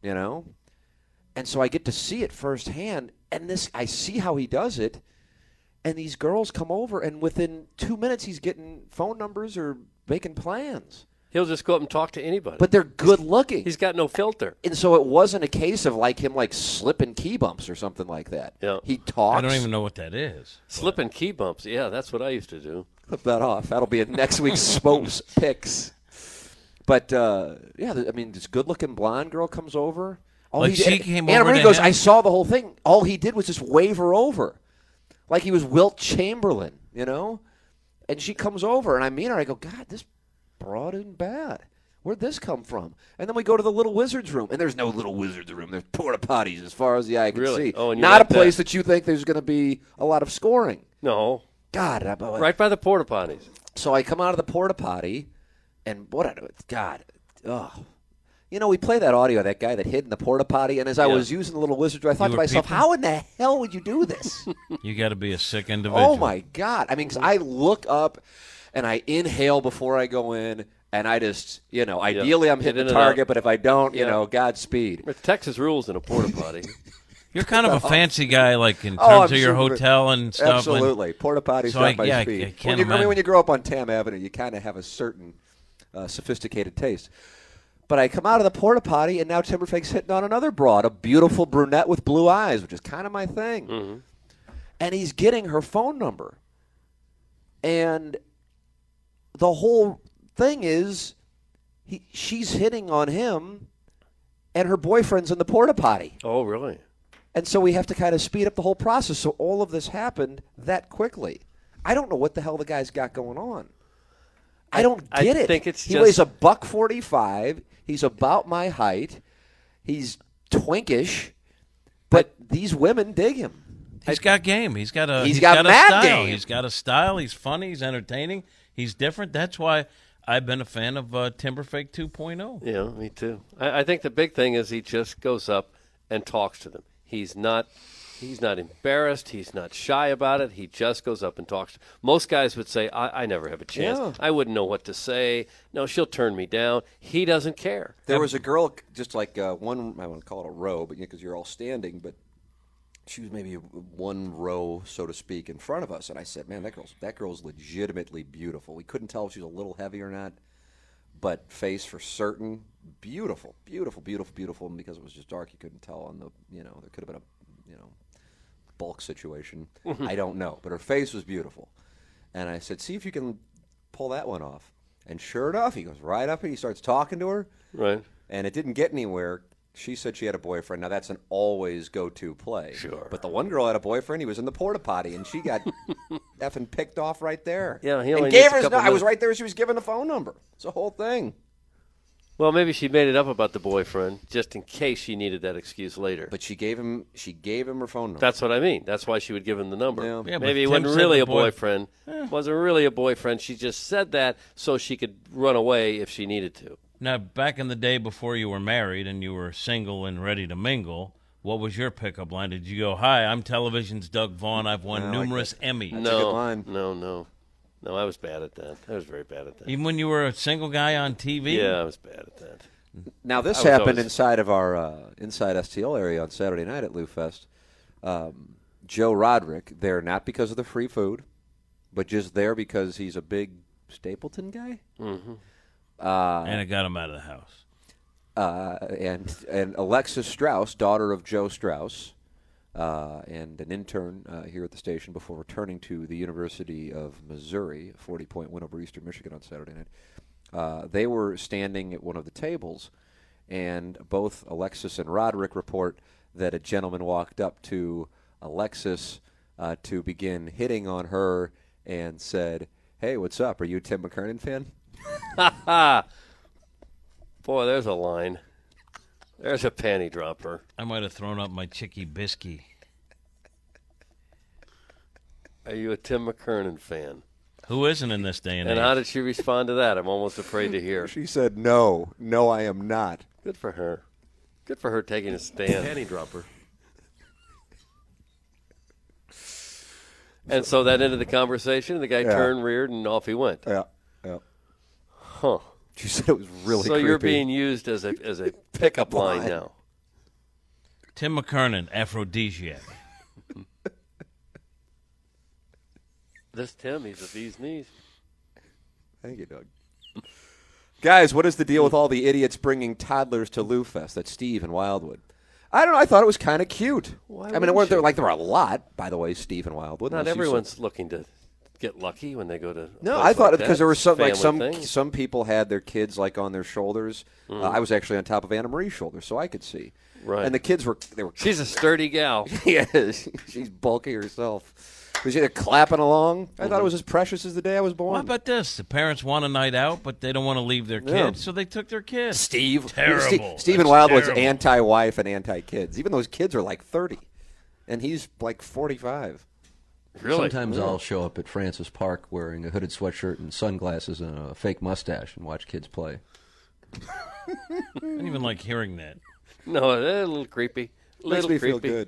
And so I get to see it firsthand, and I see how he does it, and these girls come over, and within 2 minutes he's getting phone numbers or making plans. He'll just go up and talk to anybody. But they're good-looking. He's got no filter. And so it wasn't a case of him slipping key bumps or something like that. Yeah. He talks. I don't even know what that is. Slipping key bumps. Yeah, that's what I used to do. Clip that off. That'll be in next week's Smokes Picks. But, this good-looking blonde girl comes over. She came Anna over Marie to goes, him? I saw the whole thing. All he did was just wave her over. Like he was Wilt Chamberlain, And she comes over, and I meet her. I go, God, this broad isn't bad. Where'd this come from? And then we go to the Little Wizards room, and there's no Little Wizards room. There's porta potties as far as the eye can Really? see. Oh, and you Not a like place that. that you think there's going to be a lot of scoring. No. God. Right by the porta potties. So I come out of the porta potty, and God, ugh. We play that audio of that guy that hid in the porta potty, and as I was using the Little Wizards, I thought to myself, how in the hell would you do this? You got to be a sick individual. Oh, my God. I mean, 'cause I look up, and I inhale before I go in, and I just, ideally I'm hitting the target, but if I don't, Godspeed. Texas rules in a porta potty. You're kind of a fancy guy, in terms of your hotel and stuff. Absolutely. Porta potties so not my speed. I can't imagine. When you grow up on Tam Avenue, you kind of have a certain sophisticated taste. But I come out of the porta potty, and now Timberfake's hitting on another broad, a beautiful brunette with blue eyes, which is kind of my thing. Mm-hmm. And he's getting her phone number. And the whole thing is she's hitting on him, and her boyfriend's in the porta potty. Oh, really? And so we have to kind of speed up the whole process. So all of this happened that quickly. I don't know what the hell the guy's got going on. I don't get it. Think it's he just... weighs $145. He's about my height. He's twinkish, but these women dig him. He's got game. He's got mad style. game. He's got a style. He's funny. He's entertaining. He's different. That's why I've been a fan of Timberfake 2.0. Yeah, me too. I think the big thing is he just goes up and talks to them. He's not embarrassed. He's not shy about it. He just goes up and talks. Most guys would say, I never have a chance. Yeah. I wouldn't know what to say. No, she'll turn me down. He doesn't care. There was a girl, just like one, I want to call it a row, but because you're all standing, but she was maybe one row, so to speak, in front of us. And I said, man, that girl's legitimately beautiful. We couldn't tell if she was a little heavy or not, but face for certain, beautiful, beautiful, beautiful, beautiful. And because it was just dark, you couldn't tell on the, there could have been a, bulk situation. I don't know. But her face was beautiful. And I said, see if you can pull that one off. And sure enough, he goes right up and he starts talking to her. Right. And it didn't get anywhere. She said she had a boyfriend. Now, that's an always go-to play. Sure. But the one girl had a boyfriend. He was in the porta potty, and she got effing picked off right there. Yeah, he and only gave needs a her his couple I was minutes. right there. She was giving the phone number. It's a whole thing. Well, maybe she made it up about the boyfriend just in case she needed that excuse later. But she gave him her phone number. That's what I mean. That's why she would give him the number. Yeah. Yeah, but Maybe it Tim wasn't said really the a boyfriend. Wasn't really a boyfriend. She just said that so she could run away if she needed to. Now, back in the day before you were married and you were single and ready to mingle, what was your pickup line? Did you go, hi, I'm television's Doug Vaughn. I've won numerous Emmys. That's a good line. No, I was bad at that. I was very bad at that. Even when you were a single guy on TV? Yeah, I was bad at that. Now, this I was happened always- inside of our Inside STL area on Saturday night at Lou Fest. Joe Roderick there not because of the free food, but just there because he's a big Stapleton guy. Mm-hmm. And it got him out of the house. And Alexis Strauss, daughter of Joe Strauss, and an intern here at the station before returning to the University of Missouri, a 40-point win over Eastern Michigan on Saturday night. They were standing at one of the tables, and both Alexis and Roderick report that a gentleman walked up to Alexis to begin hitting on her and said, "Hey, what's up? Are you a Tim McKernan fan?" Boy, there's a line. There's a panty dropper. I might have thrown up my Chicky Bisky. Are you a Tim McKernan fan? Who isn't in this day and age? And how did she respond to that? I'm almost afraid to hear. She said, no, I am not. Good for her. Good for her taking a stand. Panty dropper. And so that ended the conversation, and the guy turned, reared, and off he went. Yeah. Huh. She said it was really So creepy. you're being used as a pickup line now. Tim McKernan, aphrodisiac. This Tim, he's a bee's knees. Thank you, Doug. Guys, what is the deal with all the idiots bringing toddlers to Lou Fest? That's Steve in Wildwood. I don't know. I thought it was kind of cute. Why I mean, there were a lot, by the way, Steve in Wildwood. Not everyone's looking to get lucky when they go to. No, I thought like because there were thing. some people had their kids like on their shoulders. I was actually on top of Anna Marie's shoulder, so I could see. Right. And the kids were. She's a sturdy gal. Yes, she's bulky herself. Was she clapping along? I thought it was as precious as the day I was born. What about this? The parents want a night out, but they don't want to leave their kids, so they took their kids. Steve. Terrible. Steve in Wildwood's anti-wife and anti-kids. Even those kids are like 30, and he's like 45. Really? Sometimes I'll show up at Francis Park wearing a hooded sweatshirt and sunglasses and a fake mustache and watch kids play. I don't even like hearing that. No, a little creepy. Makes me feel good.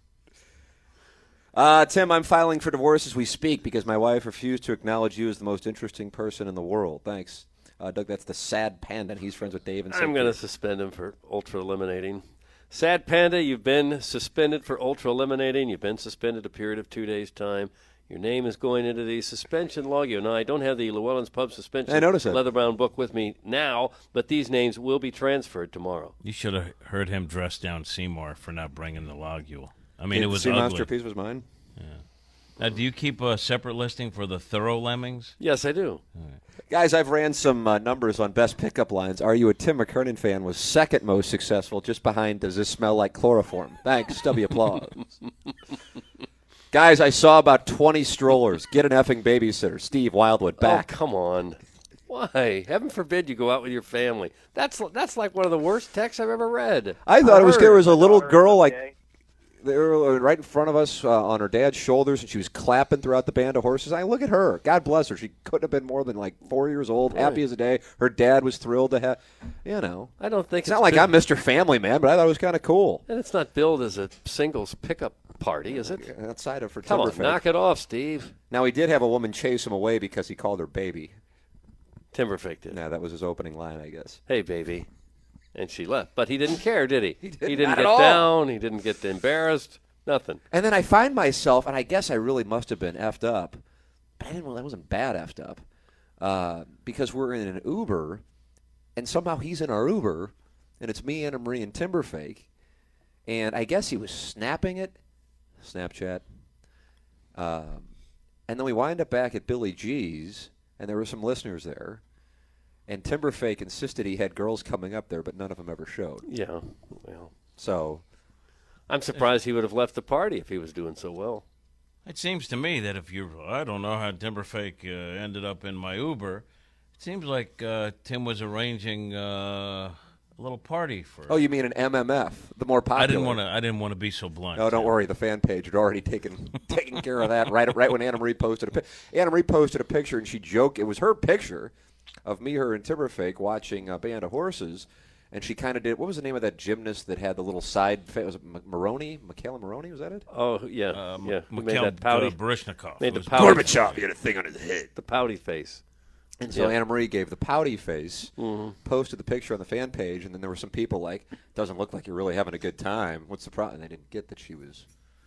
Tim, I'm filing for divorce as we speak because my wife refused to acknowledge you as the most interesting person in the world. Thanks. Doug, that's the Sad Panda, and he's friends with Dave and I'm going to suspend him for ultra-eliminating. Sad Panda, you've been suspended for ultra-eliminating. You've been suspended a period of 2 days' time. Your name is going into the suspension log. You know, I don't have the Llewellyn's Pub suspension leather-bound book with me now, but these names will be transferred tomorrow. You should have heard him dress down Seymour for not bringing the logule. I mean, it was Sea ugly. Monster piece was mine. Yeah. Now, do you keep a separate listing for the Thorough Lemmings? Yes, I do. Guys, I've ran some numbers on best pickup lines. Are You a Tim McKernan fan was second most successful, just behind Does This Smell Like Chloroform? Thanks. Stubby applause. Guys, I saw about 20 strollers. Get an effing babysitter. Steve Wildwood, back. Oh, come on. Why? Heaven forbid you go out with your family. That's like one of the worst texts I've ever read. I thought there was a little girl like they were right in front of us on her dad's shoulders, and she was clapping throughout the band of horses. I look at her. God bless her. She couldn't have been more than like 4 years old, happy as a day. Her dad was thrilled to have, I don't think it's not like I'm Mr. Family Man, but I thought it was kind of cool. And it's not billed as a singles pickup party, is it? Outside of for Come on, Timberfake. knock it off, Steve. Now, he did have a woman chase him away because he called her baby. Timberfake did. Yeah, that was his opening line, I guess. Hey, baby. And she left. But he didn't care, did he? He didn't not get at all. down. He didn't get embarrassed. Nothing. And then I find myself, and I guess I really must have been effed up, but I wasn't bad effed up, because we're in an Uber, and somehow he's in our Uber, and it's me, Anna Marie, and Timberfake, and I guess he was snapping it, Snapchat, and then we wind up back at Billy G's, and there were some listeners there, and Timberfake insisted he had girls coming up there, but none of them ever showed. Yeah, well. So I'm surprised he would have left the party if he was doing so well. It seems to me that I don't know how Timberfake ended up in my Uber. It seems like Tim was arranging a little party for. Oh, you mean an MMF, the more popular? I didn't want to be so blunt. No, don't worry. The fan page had already taken care of that right when Anna Marie posted Anna Marie posted a picture, and she joked it was her picture of me, her, and Timberfake watching a band of horses. And she kind of did. What was the name of that gymnast that had the little side? Was it Maroney? Michaela Maroney? Was that it? Oh yeah, yeah. Who made Mikhail that pouty? Baryshnikov. Made the It was pouty. Gorbachev. He had a thing on his head. The pouty face. And so Yeah. Anna Marie gave the pouty face, posted the picture on the fan page, and then there were some people like, "Doesn't look like you're really having a good time. What's the problem?" And they didn't get that she was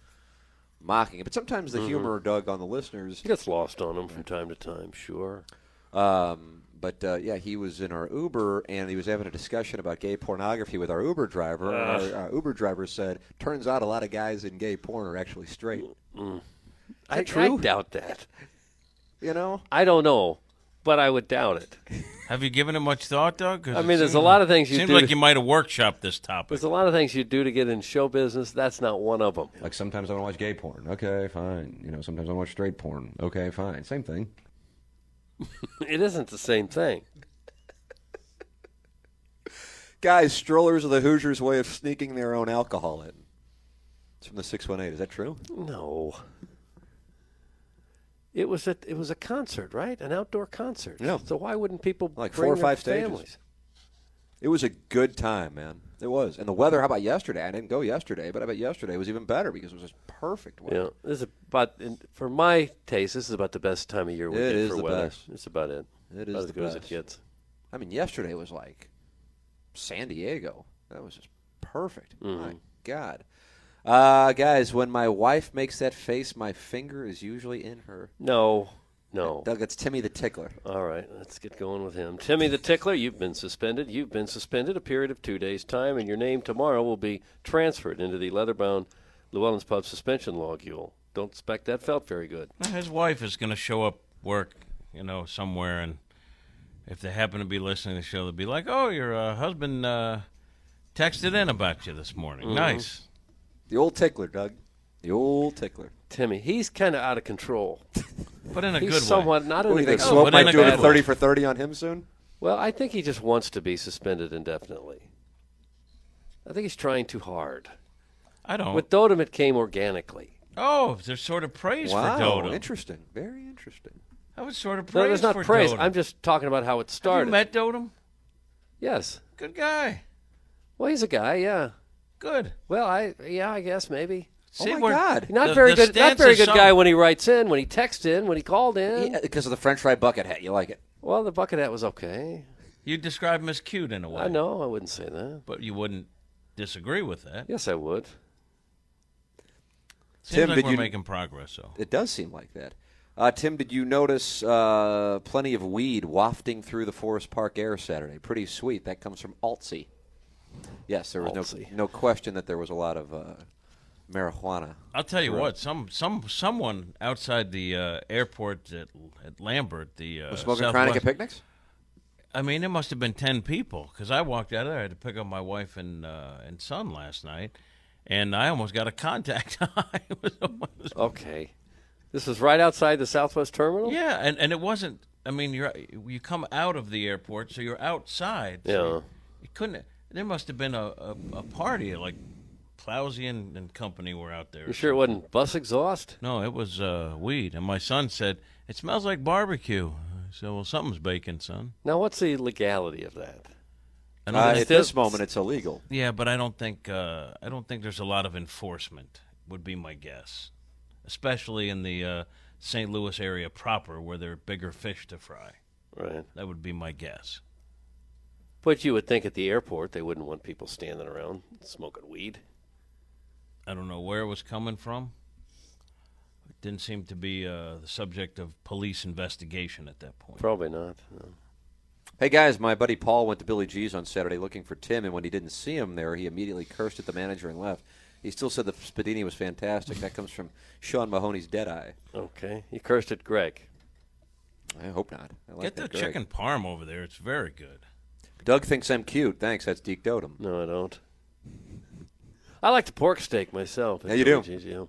mocking it. But sometimes the humor, Doug, on the listeners gets lost on them from time to time. Sure. But, yeah, he was in our Uber, and he was having a discussion about gay pornography with our Uber driver. Our Uber driver said, turns out a lot of guys in gay porn are actually straight. I doubt that. You know? I don't know, but I would doubt it. Have you given it much thought, Doug? I mean, there's a lot of things you do. Seems like you might have workshopped this topic. There's a lot of things you do to get in show business. That's not one of them. Like sometimes I want to watch gay porn. Okay, fine. You know, sometimes I want to watch straight porn. Okay, fine. Same thing. It isn't the same thing. Guys, strollers are the Hoosiers' way of sneaking their own alcohol in. It's from the 618. Is that true? No. It was a concert, right? An outdoor concert. Yeah. So why wouldn't people like bring 4 or their 5 stages? families? It was a good time, man. It was. And the weather, how about yesterday? I didn't go yesterday, but I bet yesterday was even better because it was just perfect weather. Yeah, this is about, for my taste, this is about the best time of year we get for weather. Best. It's about it. It is about as the good as best. it gets. I mean, yesterday was like San Diego. That was just perfect. My God. Guys, when my wife makes that face, my finger is usually in her. No. Doug, it's Timmy the Tickler. All right, let's get going with him. Timmy the Tickler, you've been suspended. You've been suspended a period of 2 days' time, and your name tomorrow will be transferred into the leather-bound Llewellyn's Pub suspension log. You don't expect that felt very good. His wife is going to show up work, somewhere, and if they happen to be listening to the show, they'll be like, "Oh, your husband texted in about you this morning. Mm-hmm. Nice." The old tickler, Doug. The old tickler. Timmy, he's kind of out of control. But in a he's good somewhat, way. Not in a you good think Swope but in might a do a good 30 way. for 30 on him soon? Well, I think he just wants to be suspended indefinitely. I think he's trying too hard. I don't. With Dotem, it came organically. Oh, there's sort of praise Wow, for Dotem. interesting. Very interesting. That was sort of No, praise there's not for praise. Dotem. I'm just talking about how it started. Have you met Dotem? Yes. Good guy. Well, he's a guy, yeah. Good. Well, I guess maybe. See, oh, my we're- God. Not The- very the good. Not stance very is good some- guy when he writes in, when he texts in, when he called in. Yeah, because of the French fry bucket hat. You like it? Well, the bucket hat was okay. You describe him as cute in a way. I know. I wouldn't say that. But you wouldn't disagree with that. Yes, I would. Seems Tim, like did we're you- making progress, though. It does seem like that. Tim, did you notice plenty of weed wafting through the Forest Park air Saturday? Pretty sweet. That comes from Altsy. Yes, there was Altsy. no question that there was a lot of marijuana. I'll tell you Right. what, someone outside the airport at Lambert, the Was smoking Southwest, chronic at picnics? I mean, there must have been 10 people because I walked out of there. I had to pick up my wife and son last night, and I almost got a contact high. Okay. This was right outside the Southwest Terminal? Yeah, and it wasn't. I mean, you come out of the airport, so you're outside. So Yeah. you couldn't. There must have been a party like Plowsy and company were out there. You sure it wasn't bus exhaust? No, it was weed. And my son said, "It smells like barbecue." I said, "Well, something's baking, son." Now, what's the legality of that? At this moment, it's illegal. Yeah, but I don't think there's a lot of enforcement. Would be my guess, especially in the St. Louis area proper, where there are bigger fish to fry. Right. That would be my guess. But you would think at the airport they wouldn't want people standing around smoking weed. I don't know where it was coming from. It didn't seem to be the subject of police investigation at that point. Probably not. No. Hey, guys, my buddy Paul went to Billy G's on Saturday looking for Tim, and when he didn't see him there, he immediately cursed at the manager and left. He still said the Spadini was fantastic. That comes from Sean Mahoney's Deadeye. Okay. He cursed at Greg. I hope not. I like Get the that, Greg. chicken parm over there. It's very good. Doug thinks I'm cute. Thanks. That's Deke Dotem. No, I don't. I like the pork steak myself. Yeah, you do. Yeah.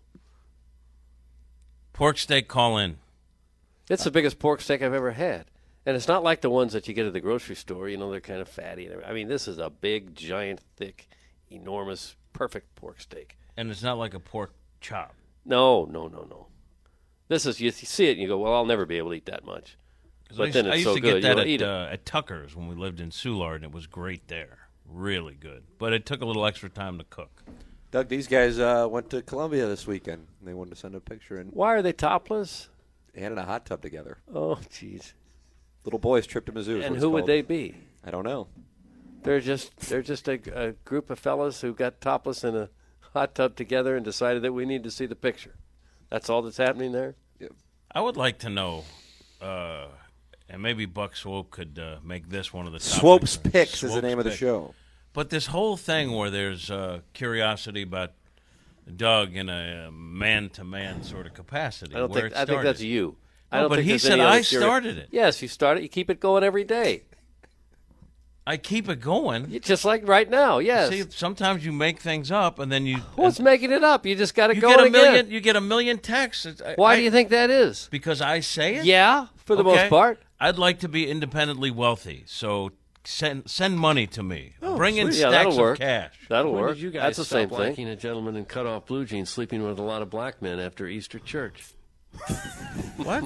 Pork steak, call in. It's the biggest pork steak I've ever had. And it's not like the ones that you get at the grocery store. You know, they're kind of fatty. I mean, this is a big, giant, thick, enormous, perfect pork steak. And it's not like a pork chop. No. This is, you see it and you go, well, I'll never be able to eat that much. But then I it's used so to good, get that you'll eat it. at Tucker's when we lived in Soulard, and it was great there. Really good. But it took a little extra time to cook. Doug, these guys went to Columbia this weekend. They wanted to send a picture in. Why are they topless? They had in a hot tub together. Oh, jeez. Little boys trip to Mizzou. And who would they be? I don't know. They're just a group of fellas who got topless in a hot tub together and decided that we need to see the picture. That's all that's happening there? I would like to know, And maybe Buck Swope could make this one of the topics. Swope's Picks is the Swope's name of the Picks. show. But this whole thing where there's curiosity about Doug in a man-to-man sort of capacity. I think that's you. I don't but think he there's said any other I started it. Yes, you started. You keep it going every day. I keep it going. Just like right now, yes. See, sometimes you make things up, and then you. What's making it up? You just got to go get a again. million. You get a million texts. Why do you think that is? Because I say it. Yeah, for the most part. I'd like to be independently wealthy, so send money to me. Bring in sweet. stacks that'll work. of cash. That'll When work. did you guys That's the stop same thing. liking a gentleman in cut-off blue jeans sleeping with a lot of black men after Easter church? What?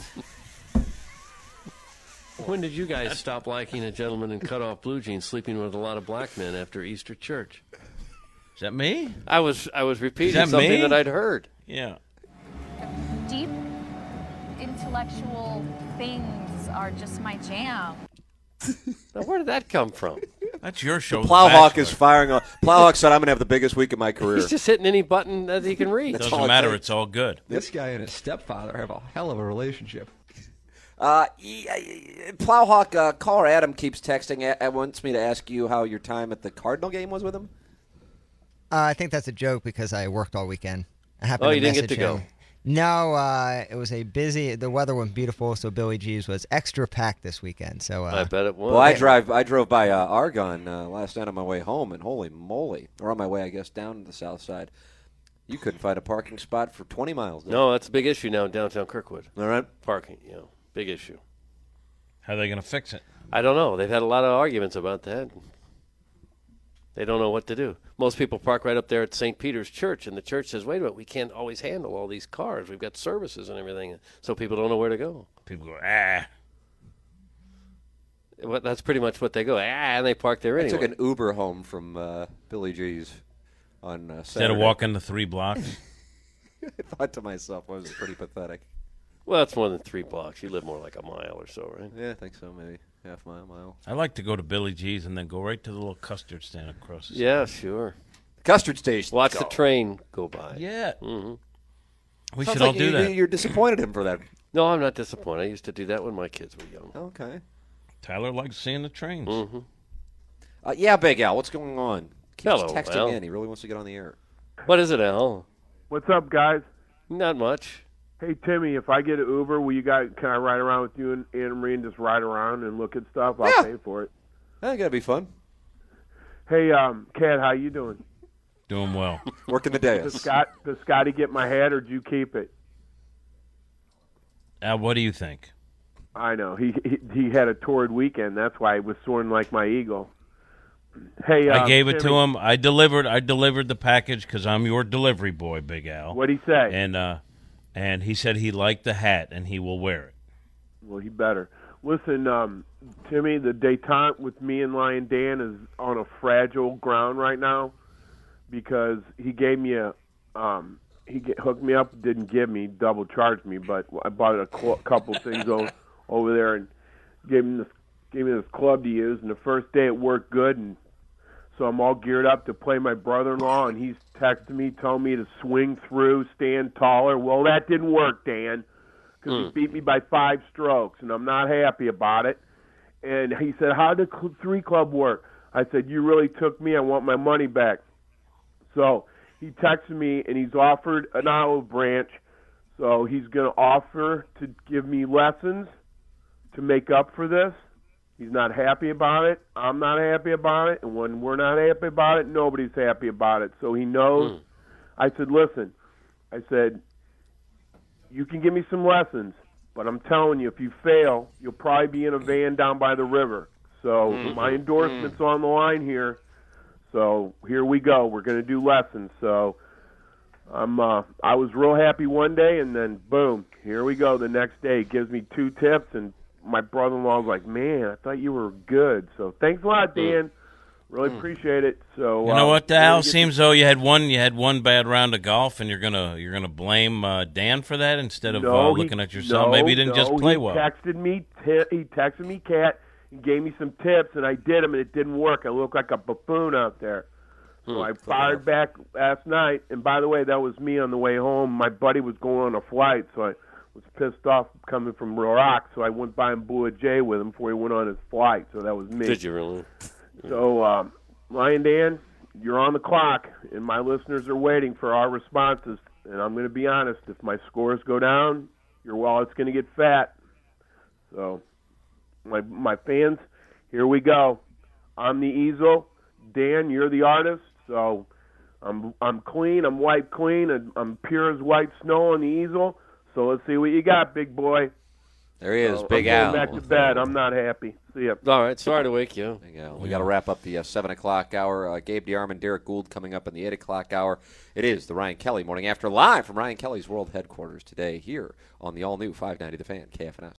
When did you guys stop liking a gentleman in cut-off blue jeans sleeping with a lot of black men after Easter church? Is that me? I was repeating that something me? that I'd heard. Yeah. Deep intellectual things are just my jam. Now, where did that come from? That's your show. The Plowhawk is firing on. Plowhawk said, "I'm going to have the biggest week of my career." He's just hitting any button that he can reach. Doesn't matter. It's all good. This guy and his stepfather have a hell of a relationship. Plowhawk, caller Adam keeps texting. Wants me to ask you how your time at the Cardinal game was with him. I think that's a joke because I worked all weekend. I happened Oh, to you didn't get message to him. go? No, it was a busy. The weather was beautiful, so Billy G's was extra packed this weekend. So I bet it was. Well, I drove by Argonne last night on my way home, and holy moly, or on my way, I guess, down to the south side. You couldn't find a parking spot for 20 miles. No, that's a big issue now in downtown Kirkwood. All right. Parking, big issue. How are they going to fix it? I don't know. They've had a lot of arguments about that. They don't know what to do. Most people park right up there at St. Peter's Church, and the church says, wait a minute, we can't always handle all these cars. We've got services and everything, so people don't know where to go. People go, ah. Well, that's pretty much what they go, and they park there anyway. I took an Uber home from Billy G's on Saturday. Instead of walking the 3 blocks? I thought to myself, well, this is pretty pathetic. Well, it's more than 3 blocks. You live more like a mile or so, right? Yeah, I think so, maybe half mile. I like to go to Billy G's and then go right to the little custard stand across the street. Yeah, sure. Custard station. Watch the train go by. Yeah. Mm-hmm. We Sounds should all like do that. You're disappointed him for that. No, I'm not disappointed. I used to do that when my kids were young. Okay. Tyler likes seeing the trains. Mm-hmm. Yeah, Big Al, what's going on? Keeps Hello, texting Al. in. He really wants to get on the air. What is it, Al? What's up, guys? Not much. Hey, Timmy, if I get an Uber, can I ride around with you and Anna Marie and just ride around and look at stuff? I'll pay for it. I think that'd be fun. Hey, Kat, how you doing? Doing well. Working the day. Does Scotty get my hat, or did you keep it? What do you think? I know. He had a torrid weekend. That's why he was soaring like my eagle. Hey, I gave it Timmy, to him. I delivered the package because I'm your delivery boy, Big Al. What'd he say? And he said he liked the hat and he will wear it. Well, he better. Listen, Timmy, the detente with me and Lion Dan is on a fragile ground right now because he gave me hooked me up, didn't give me, double charged me, but I bought a couple things over there and gave me this club to use, and the first day it worked good, and so I'm all geared up to play my brother-in-law, and he's texting me, telling me to swing through, stand taller. Well, that didn't work, Dan, because he beat me by 5 strokes, and I'm not happy about it. And he said, how did the 3 club work? I said, you really took me. I want my money back. So he texted me, and he's offered an olive branch, so he's going to offer to give me lessons to make up for this. He's not happy about it. I'm not happy about it. And when we're not happy about it, nobody's happy about it. So he knows. I said, listen, you can give me some lessons, but I'm telling you, if you fail, you'll probably be in a van down by the river. So my endorsement's on the line here. So here we go. We're going to do lessons. So I was real happy one day, and then, boom, here we go. The next day, he gives me 2 tips, and my brother-in-law was like, man, I thought you were good. So thanks a lot, Dan. Really appreciate it. So you know what, Al? Seems though you had one bad round of golf, and you're gonna blame Dan for that instead of looking at yourself. Maybe you didn't just play well. He texted me, Kat, and gave me some tips, and I did them, and it didn't work. I looked like a buffoon out there. So I fired back last night. And by the way, that was me on the way home. My buddy was going on a flight, so I was pissed off coming from Rock, so I went by and blew a J with him before he went on his flight. So that was me. Did you really? So, Lion Dan, you're on the clock, and my listeners are waiting for our responses. And I'm going to be honest, if my scores go down, your wallet's going to get fat. So, my fans, here we go. I'm the easel. Dan, you're the artist. So, I'm clean. I'm white clean. And I'm pure as white snow on the easel. So let's see what you got, big boy. There he is, Big I'm Al. going back to bed. I'm not happy. See ya. All right, sorry to wake you. Big Al. We got to wrap up the 7 o'clock hour. Gabe DeArmond, Derek Gould coming up in the 8 o'clock hour. It is the Ryan Kelly Morning After, live from Ryan Kelly's World Headquarters today here on the all-new 590 The Fan, KFNS.